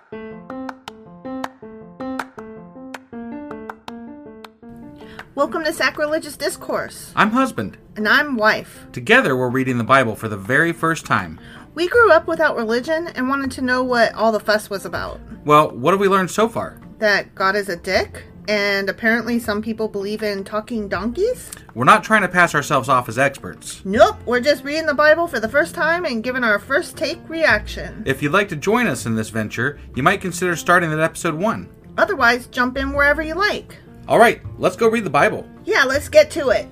Welcome to Sacrilegious Discourse. I'm husband. And I'm wife. Together, we're reading the Bible for the very first time. We grew up without religion and wanted to know what all the fuss was about. Well, what have we learned so far? That God is a dick, and apparently some people believe in talking donkeys? We're not trying to pass ourselves off as experts. Nope, we're just reading the Bible for the first time and giving our first take reaction. If you'd like to join us in this venture, you might consider starting at episode 1. Otherwise, jump in wherever you like. All right, let's go read the Bible. Yeah, let's get to it.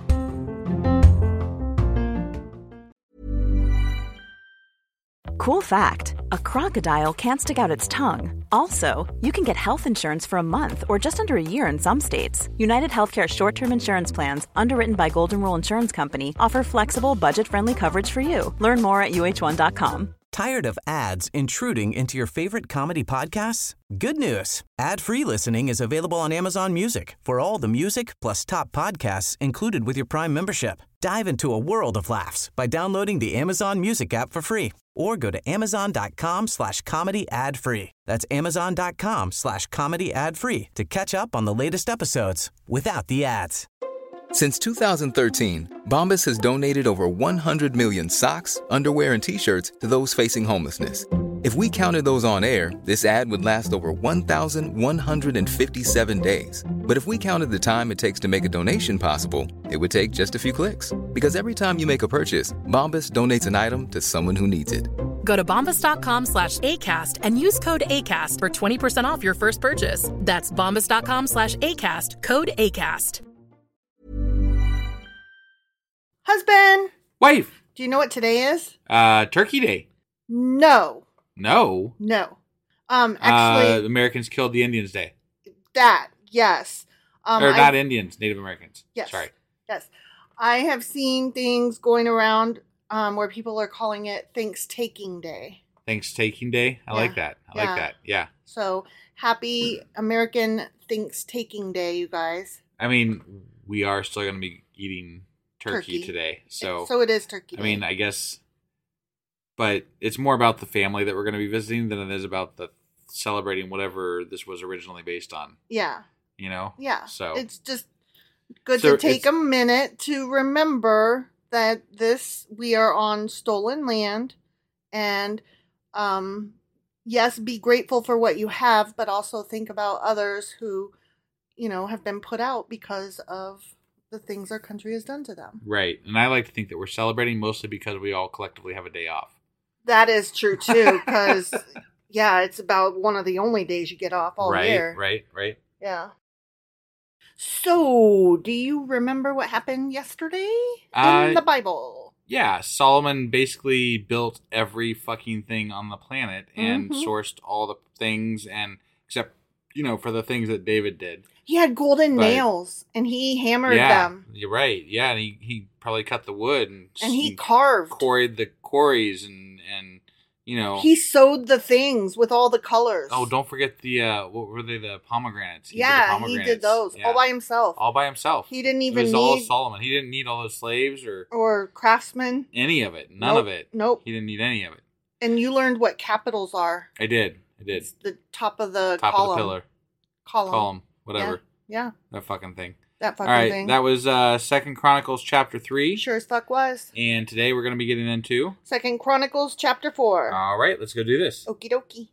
Cool fact, a crocodile can't stick out its tongue. Also, you can get health insurance for a month or just under a year in some states. United Healthcare short-term insurance plans, underwritten by Golden Rule Insurance Company, offer flexible, budget-friendly coverage for you. Learn more at uh1.com. Tired of ads intruding into your favorite comedy podcasts? Good news. Ad-free listening is available on Amazon Music for all the music plus top podcasts included with your Prime membership. Dive into a world of laughs by downloading the Amazon Music app for free or go to amazon.com/comedy ad-free. That's amazon.com/comedy ad-free to catch up on the latest episodes without the ads. Since 2013, Bombas has donated over 100 million socks, underwear, and T-shirts to those facing homelessness. If we counted those on air, this ad would last over 1,157 days. But if we counted the time it takes to make a donation possible, it would take just a few clicks. Because every time you make a purchase, Bombas donates an item to someone who needs it. Go to bombas.com/ACAST and use code ACAST for 20% off your first purchase. That's bombas.com/ACAST, code ACAST. Husband! Wife! Do you know what today is? Turkey Day. No. No? No. Actually... Americans killed the Indians Day. That, yes. Not Indians, Native Americans. Yes. Sorry. Yes. I have seen things going around where people are calling it Thanksgiving Day. Thanksgiving Day? I like that. I like that. Yeah. So, happy American Thanksgiving Day, you guys. I mean, we are still going to be eating turkey today. So it is Turkey Day. I mean, I guess... But it's more about the family that we're going to be visiting than it is about the celebrating whatever this was originally based on. Yeah. You know? Yeah. So it's just good to take a minute to remember that we are on stolen land, and yes, be grateful for what you have, but also think about others who, have been put out because of the things our country has done to them. Right. And I like to think that we're celebrating mostly because we all collectively have a day off. That is true, too, because, it's about one of the only days you get off all year. Right. Yeah. So, do you remember what happened yesterday in the Bible? Yeah, Solomon basically built every fucking thing on the planet and sourced all the things, and except, for the things that David did. He had golden nails, and he hammered them. You're right. Yeah, and he probably cut the wood. And he carved. Quarried the quarries, and He sewed the things with all the colors. Oh, don't forget the, what were they, the pomegranates? He did those all by himself. All by himself. He didn't even need... It was all Solomon. He didn't need all those slaves or craftsmen. Any of it. None of it. Nope. He didn't need any of it. And you learned what capitals are. I did. It's the top of the column. Top of the pillar. Column. Whatever. Yeah. That fucking thing. That fucking all right, thing. That was 2 Chronicles chapter 3. Sure as fuck was. And today we're going to be getting into 2 Chronicles chapter 4. All right, let's go do this. Okie dokie.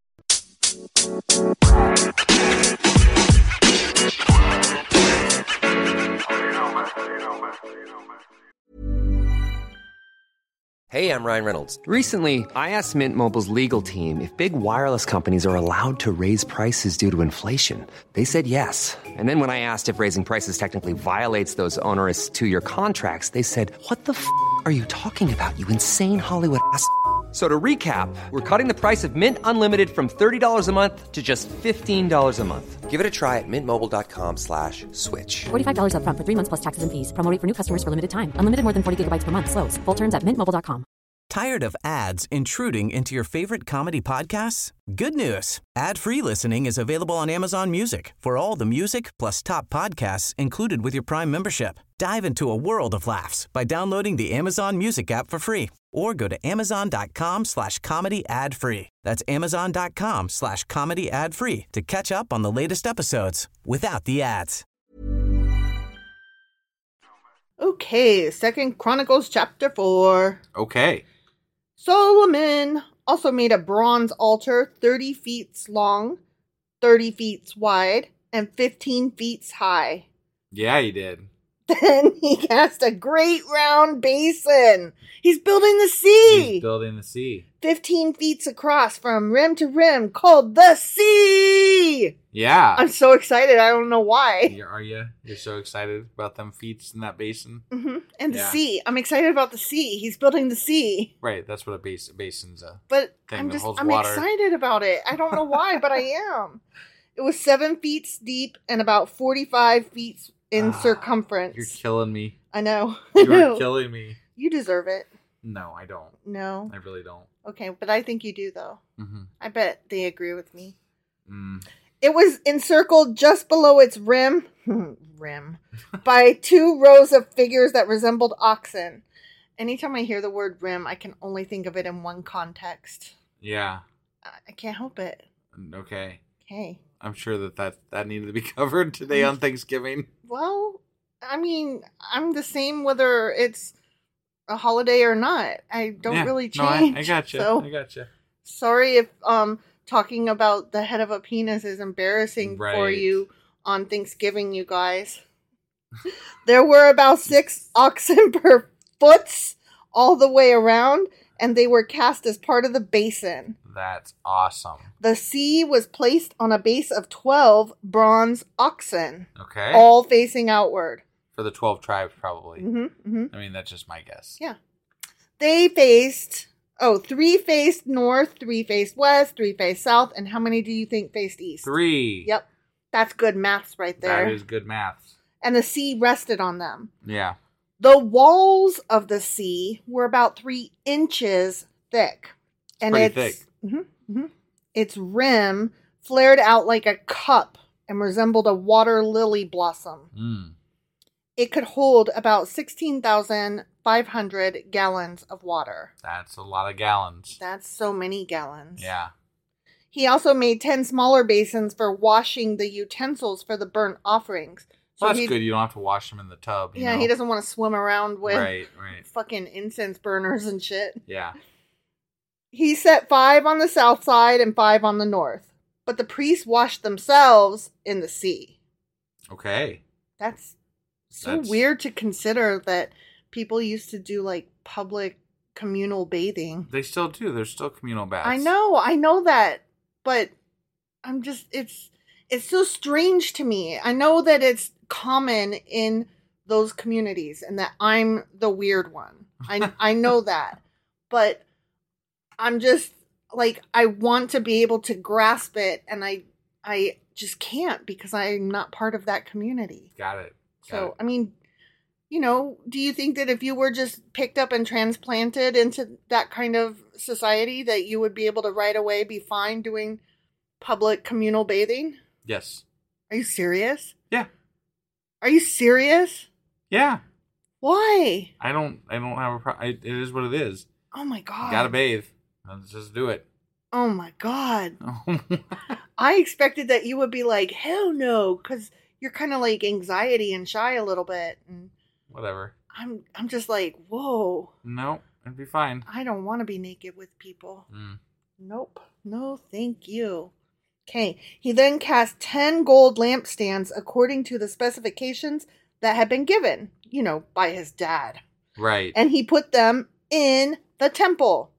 Hey, I'm Ryan Reynolds. Recently, I asked Mint Mobile's legal team if big wireless companies are allowed to raise prices due to inflation. They said yes. And then when I asked if raising prices technically violates those onerous 2-year contracts, they said, "What the f*** are you talking about, you insane Hollywood ass?" So to recap, we're cutting the price of Mint Unlimited from $30 a month to just $15 a month. Give it a try at mintmobile.com/switch. $45 up front for 3 months plus taxes and fees. Promo rate for new customers for limited time. Unlimited more than 40 gigabytes per month. Slows full terms at mintmobile.com. Tired of ads intruding into your favorite comedy podcasts? Good news. Ad-free listening is available on Amazon Music for all the music plus top podcasts included with your Prime membership. Dive into a world of laughs by downloading the Amazon Music app for free or go to amazon.com/comedy ad-free. That's amazon.com/comedy ad-free to catch up on the latest episodes without the ads. Okay, 2 Chronicles chapter 4. Okay. Solomon also made a bronze altar 30 feet long, 30 feet wide, and 15 feet high. Yeah, he did. Then he cast a great round basin. He's building the sea. He's building the sea. 15 feet across from rim to rim, called the sea. Yeah. I'm so excited. I don't know why. Are you? You're so excited about them feats in that basin? Mm-hmm. And the sea. I'm excited about the sea. He's building the sea. Right. That's what a basin's a But thing that holds I'm water. excited about it. I don't know why, but I am. It was 7 feet deep and about 45 feet in circumference. You're killing me. I know. You're killing me. You deserve it. No, I don't. No. I really don't. Okay, but I think you do, though. Mm-hmm. I bet they agree with me. Mm. It was encircled just below its rim by 2 rows of figures that resembled oxen. Anytime I hear the word rim, I can only think of it in one context. Yeah. I can't help it. Okay. Okay. I'm sure that needed to be covered today on Thanksgiving. Well, I mean, I'm the same whether it's a holiday or not. I don't really change. No, I gotcha. So, I gotcha. Sorry if talking about the head of a penis is embarrassing for you on Thanksgiving, you guys. There were about 6 oxen per foot all the way around, and they were cast as part of the basin. That's awesome. The sea was placed on a base of 12 bronze oxen. Okay. All facing outward. For the 12 tribes, probably. Mm-hmm, mm-hmm. I mean, that's just my guess. Yeah. They faced, 3 faced north, 3 faced west, 3 faced south, and how many do you think faced east? 3. Yep. That's good maths right there. That is good maths. And the sea rested on them. Yeah. The walls of the sea were about 3 inches thick. And pretty thick. Its rim flared out like a cup and resembled a water lily blossom. Mm. It could hold about 16,500 gallons of water. That's a lot of gallons. That's so many gallons. Yeah. He also made 10 smaller basins for washing the utensils for the burnt offerings. So Well, that's good. You don't have to wash them in the tub. You know? He doesn't want to swim around with right. fucking incense burners and shit. Yeah. He set 5 on the south side and 5 on the north. But the priests washed themselves in the sea. Okay. That's weird to consider that people used to do like public communal bathing. They still do. There's still communal baths. I know that. But I'm just, it's so strange to me. I know that it's common in those communities and that I'm the weird one. I know that. But I'm just like, I want to be able to grasp it, and I just can't because I'm not part of that community. Got it. I mean, do you think that if you were just picked up and transplanted into that kind of society that you would be able to right away be fine doing public communal bathing? Yes. Are you serious? Yeah. Are you serious? Yeah. Why? I don't have a problem. It is what it is. Oh my God. You gotta bathe. Let's just do it. Oh my God. I expected that you would be like, hell no, because you're kind of like anxiety and shy a little bit. And whatever. I'm just like, whoa. No, it'd be fine. I don't want to be naked with people. Mm. Nope. No, thank you. Okay. He then cast 10 gold lampstands according to the specifications that had been given, by his dad. Right. And he put them in the temple.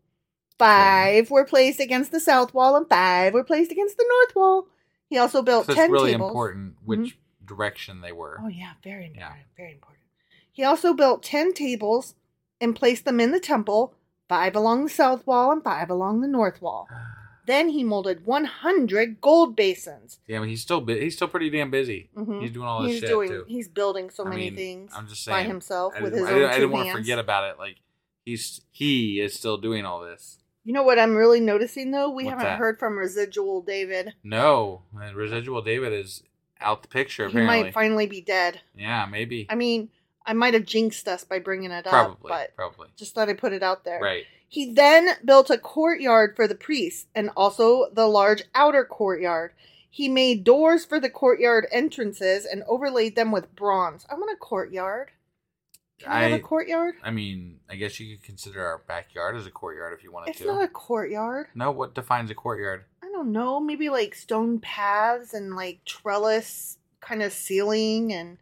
5 were placed against the south wall and 5 were placed against the north wall. He also built 10 tables. It's really important which direction they were. Oh, yeah. Very important. Yeah. Very important. He also built 10 tables and placed them in the temple, 5 along the south wall and 5 along the north wall. Then he molded 100 gold basins. Yeah, but he's still pretty damn busy. Mm-hmm. He's doing all this shit too. He's building so many things I'm just saying, by himself with his own 2 hands. I didn't hands. want to forget about it. Like, he is still doing all this. You know what I'm really noticing, though? We What's haven't that? heard from Residual David. No, and Residual David is out the picture, apparently. He might finally be dead. Yeah, maybe. I mean, I might have jinxed us by bringing it up. Probably. Just thought I'd put it out there. Right. He then built a courtyard for the priests and also the large outer courtyard. He made doors for the courtyard entrances and overlaid them with bronze. I want a courtyard. Can I have a courtyard? I mean, I guess you could consider our backyard as a courtyard if you wanted It's to. not a courtyard. No, what defines a courtyard? I don't know. Maybe like stone paths and like trellis kind of ceiling and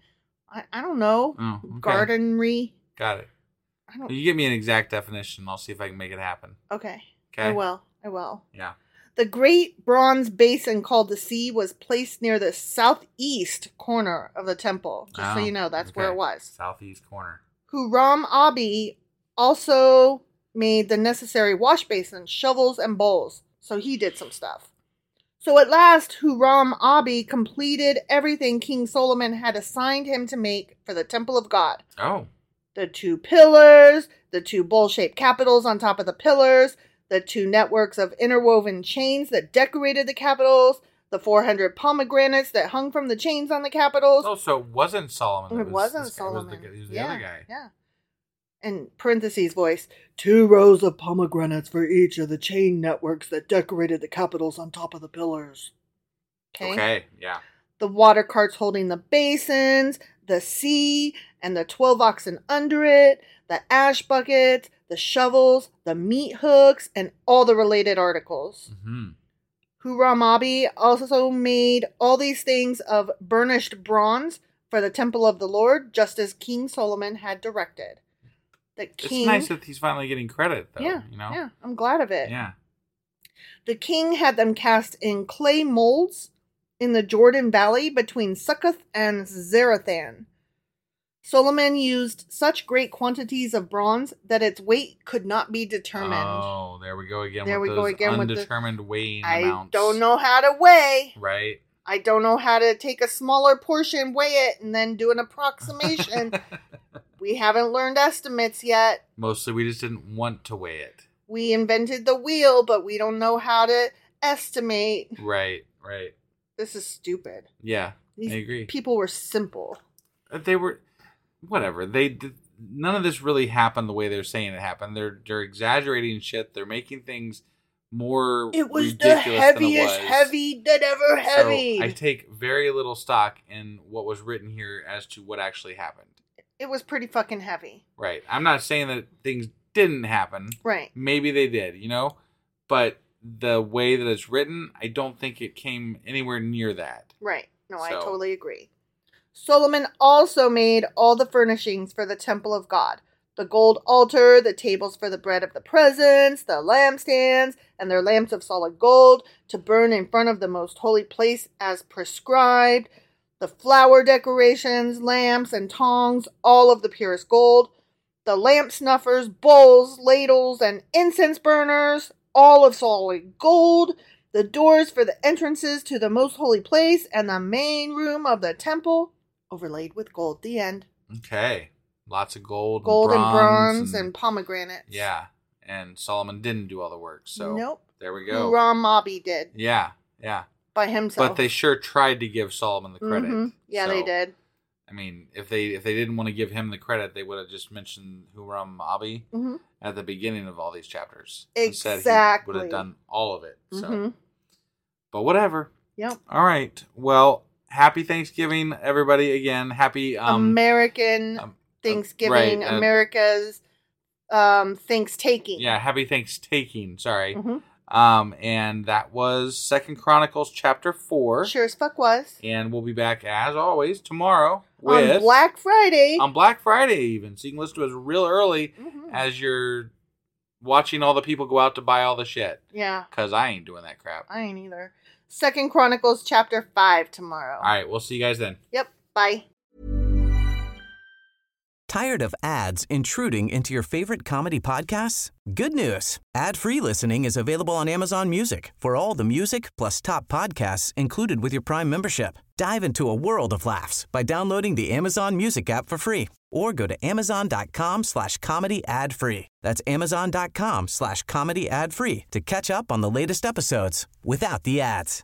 I don't know. Oh, okay. Gardenry. Got it. I don't. You give me an exact definition. I'll see if I can make it happen. Okay. Okay. I will. Yeah. The great bronze basin called the sea was placed near the southeast corner of the temple. Just so you know, that's where it was. Southeast corner. Huram Abi also made the necessary wash basins, shovels, and bowls. So he did some stuff. So at last, Huram Abi completed everything King Solomon had assigned him to make for the temple of God. Oh. The 2 pillars, the 2 bowl-shaped capitals on top of the pillars, the 2 networks of interwoven chains that decorated the capitals, the 400 pomegranates that hung from the chains on the capitals. Oh, so it wasn't Solomon. It wasn't Solomon. He was the other guy. Yeah. And parentheses voice, 2 rows of pomegranates for each of the chain networks that decorated the capitals on top of the pillars. Okay, yeah. The water carts holding the basins, the sea, and the 12 oxen under it, the ash buckets, the shovels, the meat hooks, and all the related articles. Mm-hmm. Huram Abi also made all these things of burnished bronze for the temple of the Lord, just as King Solomon had directed. The king, it's nice that he's finally getting credit, though. Yeah, you know? yeah, I'm glad of it. Yeah. The king had them cast in clay molds in the Jordan Valley between Succoth and Zarethan. Solomon used such great quantities of bronze that its weight could not be determined. Oh, there we go again. There with we go those again with undetermined weighing I amounts. don't know how to weigh. Right. I don't know how to take a smaller portion, weigh it, and then do an approximation. We haven't learned estimates yet. Mostly we just didn't want to weigh it. We invented the wheel, but we don't know how to estimate. Right. This is stupid. Yeah, These I agree. people were simple. They were, whatever. None of this really happened the way they're saying it happened. They're exaggerating shit. They're making things more It was ridiculous the heaviest than it was. heavy that ever heavy. So I take very little stock in what was written here as to what actually happened. It was pretty fucking heavy. Right. I'm not saying that things didn't happen. Right. Maybe they did, but the way that it's written, I don't think it came anywhere near that. Right. No, I So- totally agree. Solomon also made all the furnishings for the temple of God. The gold altar, the tables for the bread of the presence, the lampstands, and their lamps of solid gold to burn in front of the most holy place as prescribed. The flower decorations, lamps, and tongs, all of the purest gold. The lamp snuffers, bowls, ladles, and incense burners, all of solid gold. The doors for the entrances to the most holy place and the main room of the temple, overlaid with gold. The end. Okay. Lots of gold And and bronze and pomegranates. Yeah. And Solomon didn't do all the work. So Nope. there we go. Huram Abi did Yeah. by himself. But they sure tried to give Solomon the credit. Mhm. Yeah, So, they did. I mean, if they didn't want to give him the credit, they would have just mentioned Huram Abi Mm-hmm. at the beginning of all these chapters. Exactly. Instead, he would have done all of it. So, Mhm. but whatever. Yep. All right. Well, happy Thanksgiving, everybody. Again, happy American Thanksgiving, right, America's Thanks-taking. Yeah, happy Thanks-taking. Sorry. Mhm. And that was 2 Chronicles chapter 4. Sure as fuck was. And we'll be back as always tomorrow with On Black Friday. on Black Friday even. So you can listen to us real early Mhm. as you're watching all the people go out to buy all the shit. Yeah, Because I ain't doing that crap. I ain't either. 2 Chronicles chapter 5 tomorrow. All right, we'll see you guys then. Yep, bye. Tired of ads intruding into your favorite comedy podcasts? Good news. Ad-free listening is available on Amazon Music for all the music plus top podcasts included with your Prime membership. Dive into a world of laughs by downloading the Amazon Music app for free or go to amazon.com/comedy ad-free. That's amazon.com/comedy ad-free to catch up on the latest episodes without the ads.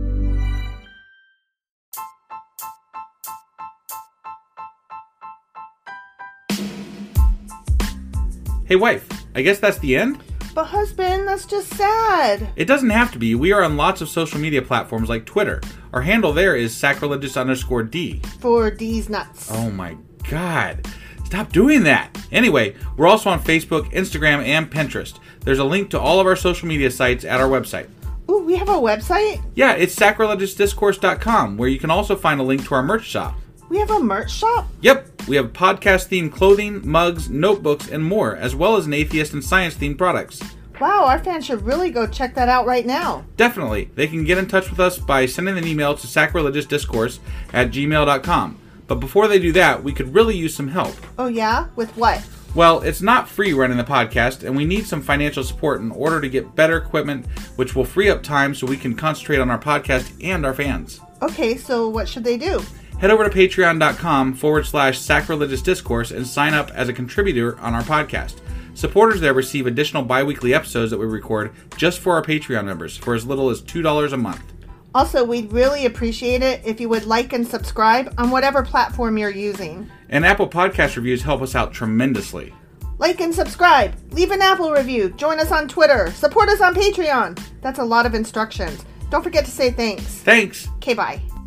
Hey wife, I guess that's the end? But husband, that's just sad. It doesn't have to be. We are on lots of social media platforms like Twitter. Our handle there is sacrilegious_D. For D's nuts. Oh my God. Stop doing that. Anyway, we're also on Facebook, Instagram, and Pinterest. There's a link to all of our social media sites at our website. Ooh, we have a website? Yeah, it's sacrilegiousdiscourse.com, where you can also find a link to our merch shop. We have a merch shop? Yep, we have podcast-themed clothing, mugs, notebooks, and more, as well as an atheist and science-themed products. Wow, our fans should really go check that out right now. Definitely. They can get in touch with us by sending an email to sacrilegiousdiscourse@gmail.com. But before they do that, we could really use some help. Oh yeah? With what? Well, it's not free running the podcast, and we need some financial support in order to get better equipment, which will free up time so we can concentrate on our podcast and our fans. Okay, so what should they do? Head over to patreon.com/sacrilegiousdiscourse and sign up as a contributor on our podcast. Supporters there receive additional bi-weekly episodes that we record just for our Patreon members for as little as $2 a month. Also, we'd really appreciate it if you would like and subscribe on whatever platform you're using. And Apple Podcast reviews help us out tremendously. Like and subscribe. Leave an Apple review. Join us on Twitter. Support us on Patreon. That's a lot of instructions. Don't forget to say thanks. Thanks. Okay, bye.